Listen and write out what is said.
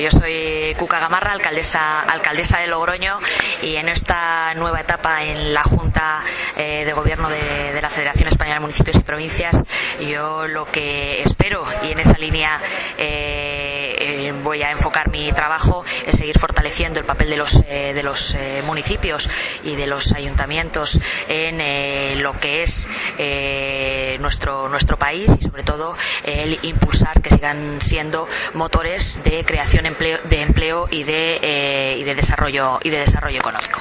Yo soy Cuca Gamarra, alcaldesa de Logroño, y en esta nueva etapa en la Junta de Gobierno de la Federación Española de Municipios y Provincias, yo lo que espero, y en esa línea voy a enfocar mi trabajo, es seguir fortaleciendo el papel de los municipios y de los ayuntamientos en lo que es nuestro país, y sobre todo el impulsar que sigan siendo motores de creación de empleo y de desarrollo económico.